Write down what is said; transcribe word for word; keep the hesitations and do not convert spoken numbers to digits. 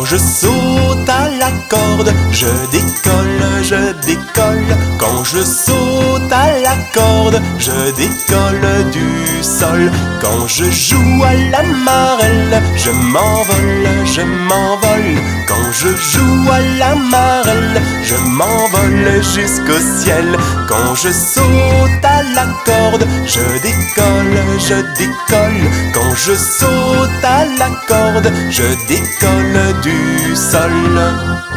Quand je saute à la corde, je décolle, je décolle. Quand je saute à la corde, je décolle du sol. Quand je joue à la marelle, je m'envole, je m'envole. Quand je joue à la marelle, je m'envole jusqu'au ciel. Quand je saute à la corde, je décolle, je décolle. Quand je saute à la corde, je décolle du sol.